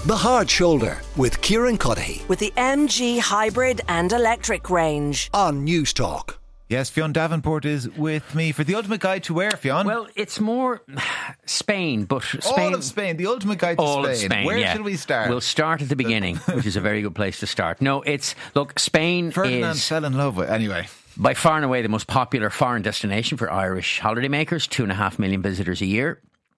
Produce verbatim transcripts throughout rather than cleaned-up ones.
The Hard Shoulder with Kieran Cuddihy with the M G hybrid and electric range on News Talk. Yes, Fionn Davenport is with me for the ultimate guide to where, Fionn? Well, it's more Spain, but Spain... All of Spain, the ultimate guide to all Spain. Of Spain. Where yeah. should we start? We'll start at the beginning, which is a very good place to start. No, it's... Look, Spain Ferdinand is... fell in love with... Anyway. By far and away the most popular foreign destination for Irish holidaymakers. Two and a half million visitors a year.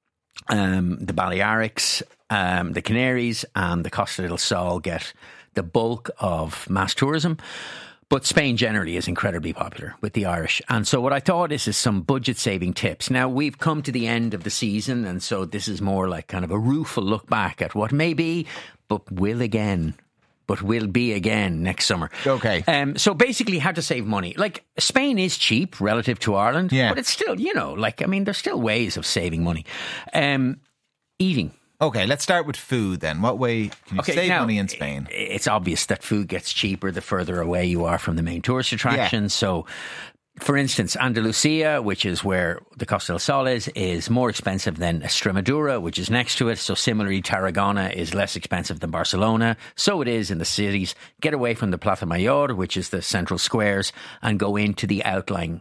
Um, the Balearics, um, the Canaries and the Costa del Sol get the bulk of mass tourism. But Spain generally is incredibly popular with the Irish. And so what I thought is, is some budget-saving tips. Now, we've come to the end of the season, and so this is more like kind of a rueful look back at what may be, but will again, but will be again next summer. Okay. Um, so basically, how to save money. Like, Spain is cheap relative to Ireland, yeah. but it's still, you know, like, I mean, there's still ways of saving money. Um, eating. Okay, let's start with food then. What way can you okay, save now, money in Spain? It's obvious that food gets cheaper the further away you are from the main tourist attractions. Yeah. So, for instance, Andalusia, which is where the Costa del Sol is, is more expensive than Extremadura, which is next to it. So similarly, Tarragona is less expensive than Barcelona. So it is in the cities. Get away from the Plaza Mayor, which is the central squares, and go into the outlying.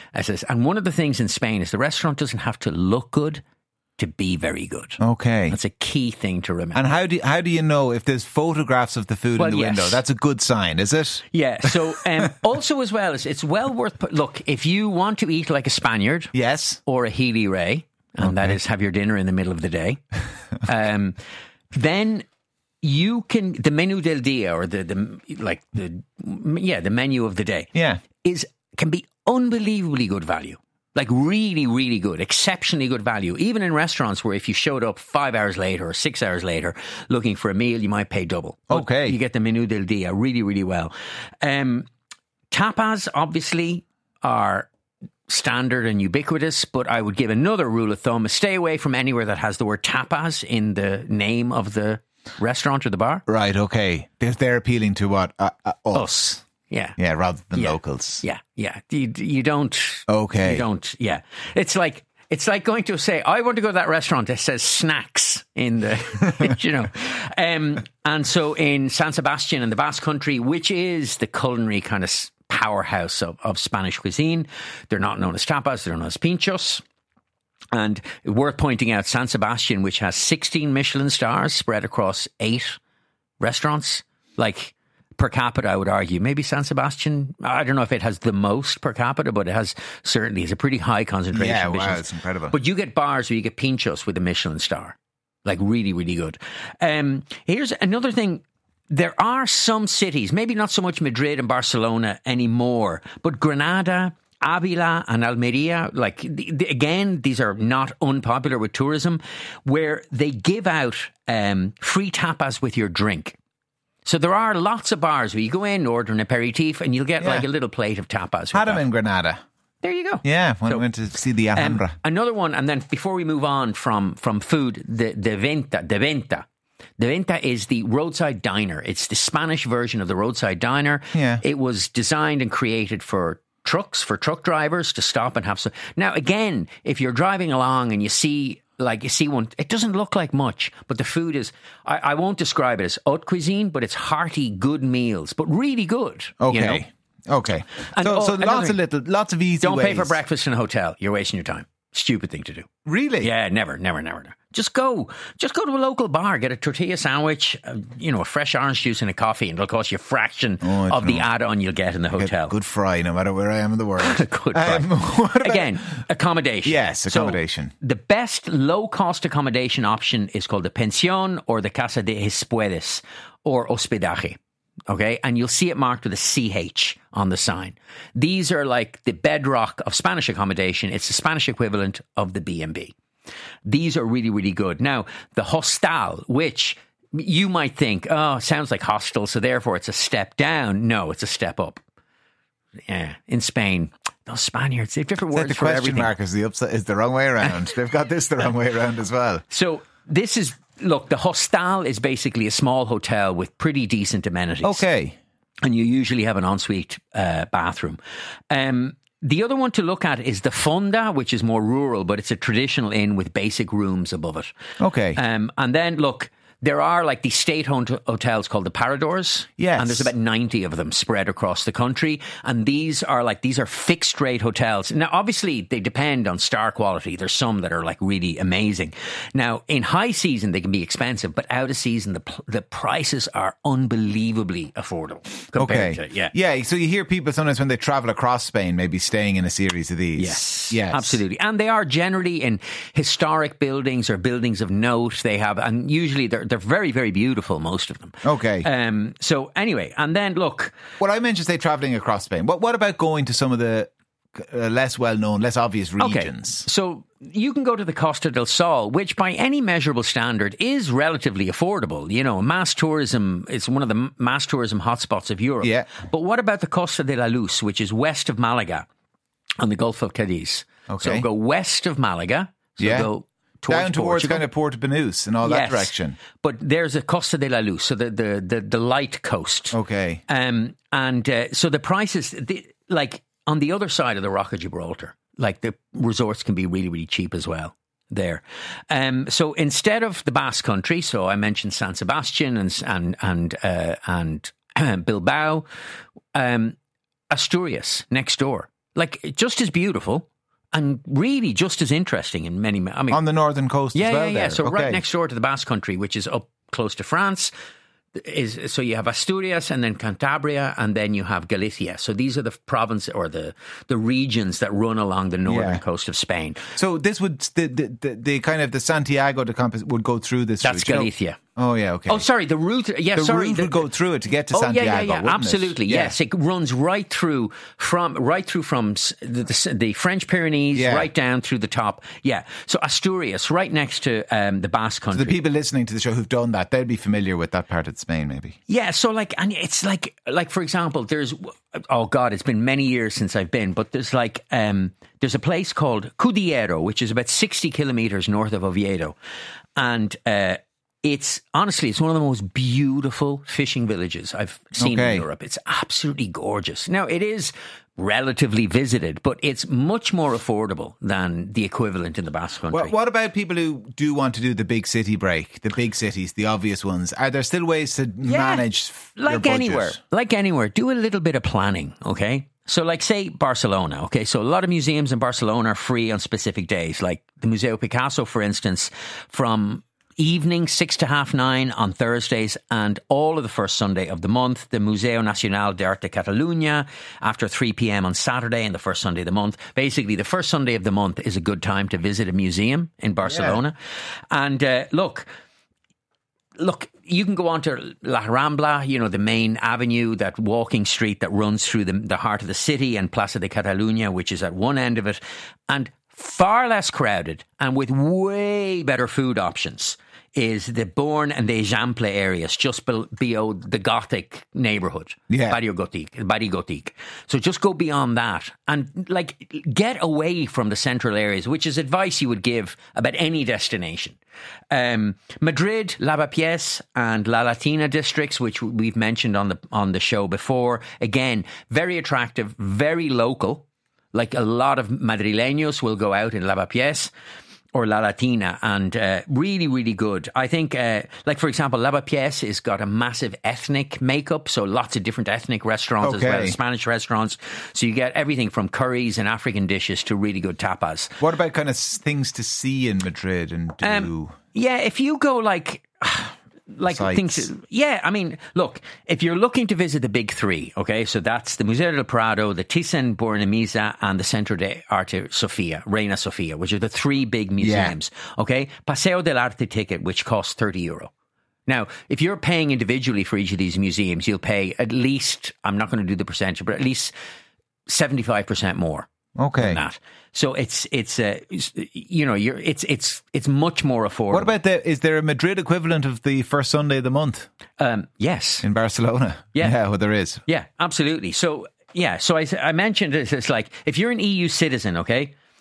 And one of the things in Spain is the restaurant doesn't have to look good to be very good. Okay. That's a key thing to remember. And how do how do you know if there's photographs of the food well, in the yes. window? That's a good sign, is it? Yeah. So um, also as well, it's, it's well worth... Look, if you want to eat like a Spaniard... Yes. Or a Healy Ray, and okay. that is have your dinner in the middle of the day, um, then... You can the menu del dia or the, the like the yeah the menu of the day yeah is can be unbelievably good value. Like really, really good, exceptionally good value. Even in restaurants where if you showed up five hours later or six hours later looking for a meal, you might pay double. But okay. You get the menu del dia really, really well. Um, tapas, obviously, are standard and ubiquitous, but I would give another rule of thumb. Stay away from anywhere that has the word tapas in the name of the restaurant or the bar. Right, okay. They're, they're appealing to what? Uh, uh, us. Us. Yeah. Yeah, rather than yeah. locals. Yeah, yeah. You, you don't... Okay. You don't... Yeah. It's like... It's like going to say, I want to go to that restaurant that says snacks in the, you know. Um, and so in San Sebastian in the Basque Country, which is the culinary kind of powerhouse of, of Spanish cuisine, they're not known as tapas, they're known as pinchos. And worth pointing out, San Sebastian, which has sixteen Michelin stars spread across eight restaurants, like... Per capita, I would argue. Maybe San Sebastian, I don't know if it has the most per capita, but it has certainly it's a pretty high concentration. Yeah, of wow, Michelin. it's incredible. But you get bars where you get pinchos with a Michelin star. Like really, really good. Um, here's another thing. There are some cities, maybe not so much Madrid and Barcelona anymore, but Granada, Avila and Almeria, like the, the, again, these are not unpopular with tourism, where they give out um, free tapas with your drink. So there are lots of bars where you go in, order an aperitif, and you'll get yeah. like a little plate of tapas. Had them in Granada. There you go. Yeah, when so, I went to see the Alhambra. Um, another one, and then before we move on from, from food, the, the Venta, the Venta. The Venta is the roadside diner. It's the Spanish version of the roadside diner. Yeah. It was designed and created for trucks, for truck drivers to stop and have some. Now, again, if you're driving along and you see... Like you see one, it doesn't look like much, but the food is, I, I won't describe it as haute cuisine, but it's hearty, good meals, but really good. Okay. You know? Okay. And, so oh, so lots of little, lots of easy Don't ways. pay for breakfast in a hotel. You're wasting your time. Stupid thing to do. Really? Yeah, never, never, never. never. Just go. Just go to a local bar, get a tortilla sandwich, uh, you know, a fresh orange juice and a coffee, and it'll cost you a fraction oh, of the know. add-on you'll get in the hotel. Good fry, no matter where I am in the world. Good fry. Um, what about, Again, accommodation. Yes, accommodation. So the best low-cost accommodation option is called the pensión or the Casa de Hospedes or hospedaje. Okay, and you'll see it marked with a C H on the sign. These are like the bedrock of Spanish accommodation. It's the Spanish equivalent of the B and B. These are really, really good. Now, the hostal, which you might think, oh, sounds like hostel, so therefore it's a step down. No, it's a step up. Yeah, in Spain, those Spaniards, they have different it's words like the for question everything. mark is the upside is the wrong way around. They've got this the wrong way around as well. So this is, look, the hostal is basically a small hotel with pretty decent amenities. Okay. And you usually have an ensuite uh, bathroom. Um, the other one to look at is the fonda, which is more rural, but it's a traditional inn with basic rooms above it. Okay. Um, and then, look, there are like these state-owned hotels called the Paradors. Yes. And there's about ninety of them spread across the country. And these are like, these are fixed-rate hotels. Now, obviously, they depend on star quality. There's some that are like really amazing. Now, in high season, they can be expensive, but out of season, the the prices are unbelievably affordable compared Okay. to, yeah. Yeah, so you hear people sometimes when they travel across Spain, maybe staying in a series of these. Yes, Yes. absolutely. And they are generally in historic buildings or buildings of note. They have, and usually they're they're very, very beautiful, most of them. Okay. Um. So anyway, and then look, Well, I mentioned, say, travelling across Spain. What What about going to some of the uh, less well-known, less obvious regions? okay, so you can go to the Costa del Sol, which by any measurable standard is relatively affordable. You know, mass tourism is one of the m- mass tourism hotspots of Europe. Yeah. But what about the Costa de la Luz, which is west of Malaga on the Gulf of Cadiz? Okay. So go west of Malaga. So Yeah. go towards Down towards Portugal. kind of Port Banús and all that Yes. direction. But there's a Costa de la Luz, so the the the, the light coast. Okay. Um, and uh, so the prices, the, like on the other side of the Rock of Gibraltar, like the resorts can be really, really cheap as well there. Um, so instead of the Basque Country, so I mentioned San Sebastian and and and uh, and Bilbao, um, Asturias next door, like just as beautiful. And really just as interesting in many, I mean, On the northern coast yeah, as well yeah, yeah. there. So Okay. right next door to the Basque Country, which is up close to France, is so you have Asturias and then Cantabria and then you have Galicia. So these are the province or the the regions that run along the northern Yeah. coast of Spain. So this would, the, the, the, the kind of the Santiago de Compos would go through this That's route, you know? Galicia. Oh, yeah, okay. Oh, sorry, the route. Yeah, the sorry. route the- would go through it to get to Oh Santiago, yeah, yeah, yeah, wouldn't absolutely. it? Yeah. Yes, it runs right through from right through from s- the, the, the French Pyrenees Yeah. right down through the top. Yeah, so Asturias, right next to um, the Basque So Country. the people listening to the show who've done that, they'd be familiar with that part of Spain, maybe. Yeah, so like, and it's like, like for example, there's, oh God, it's been many years since I've been, but there's like, um, there's a place called Cudillero, which is about sixty kilometers north of Oviedo, and uh, it's honestly, it's one of the most beautiful fishing villages I've seen Okay. in Europe. It's absolutely gorgeous. Now it is relatively visited, but it's much more affordable than the equivalent in the Basque Country. Well, what about people who do want to do the big city break, the big cities, the obvious ones? Are there still ways to Yeah, manage f- your like budget? anywhere, like anywhere, do a little bit of planning, okay? So, like, say Barcelona, okay? So, a lot of museums in Barcelona are free on specific days, like the Museo Picasso, for instance, from evening six to half nine on Thursdays and all of the first Sunday of the month. The Museo Nacional d'Art de Catalunya after three p.m. on Saturday and the first Sunday of the month. Basically, the first Sunday of the month is a good time to visit a museum in Barcelona. And uh, look, Look, you can go on to La Rambla, you know, the main avenue, that walking street that runs through the, the heart of the city, and Plaza de Catalunya, which is at one end of it, and far less crowded and with way better food options is the Born and the Eixample areas, just be- below the Gothic neighbourhood, Yeah. Barrio Gothic, Barrio Gothic. So just go beyond that and like get away from the central areas, which is advice you would give about any destination. Um, Madrid, Lavapiés and La Latina districts, which we've mentioned on the on the show before, again, very attractive, very local. Like a lot of Madrileños will go out in Lavapiés or La Latina, and uh, really, really good. I think, uh, like, for example, Lavapiés has got a massive ethnic makeup, so lots of different ethnic restaurants as well Okay. as Spanish restaurants. So you get everything from curries and African dishes to really good tapas. What about kind of s- things to see in Madrid and do? Um, yeah, if you go like... Like Sites. things, yeah. I mean, look, if you're looking to visit the big three, okay, so that's the Museo del Prado, the Thyssen-Bornemisza, and the Centro de Arte Sofia, Reina Sofia, which are the three big museums. Okay, Paseo del Arte ticket, which costs thirty euro. Now, if you're paying individually for each of these museums, you'll pay at least, I'm not going to do the percentage, but at least seventy-five percent more. Okay. Than that. So it's it's uh, you know you're it's it's it's much more affordable. What about the, is there a Madrid equivalent of the first Sunday of the month um, yes, in Barcelona? Yeah. Yeah, well, there is. yeah, absolutely. So yeah, so I I mentioned this. It's like if you're an E U citizen, okay,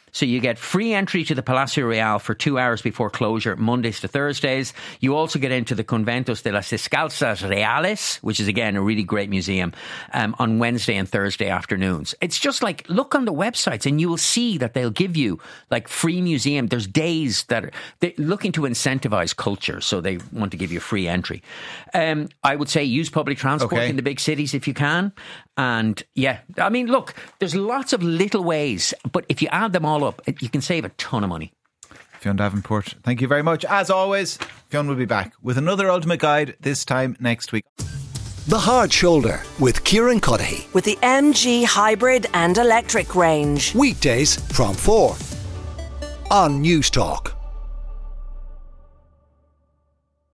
So you get free entry to the Palacio Real for two hours before closure, Mondays to Thursdays. You also get into the Conventos de las Descalzas Reales, which is, again, a really great museum, um, on Wednesday and Thursday afternoons. It's just like, look on the websites and you will see that they'll give you like free museum. There's days that are they're looking to incentivize culture, so they want to give you free entry. Um, I would say use public transport Okay. in the big cities if you can. And yeah, I mean, look, there's lots of little ways, but if you add them all up, you can save a ton of money. Fionn Davenport, thank you very much. As always, Fionn will be back with another Ultimate Guide this time next week. The Hard Shoulder with Kieran Cuddihy. With the M G hybrid and electric range. Weekdays from four on News Talk.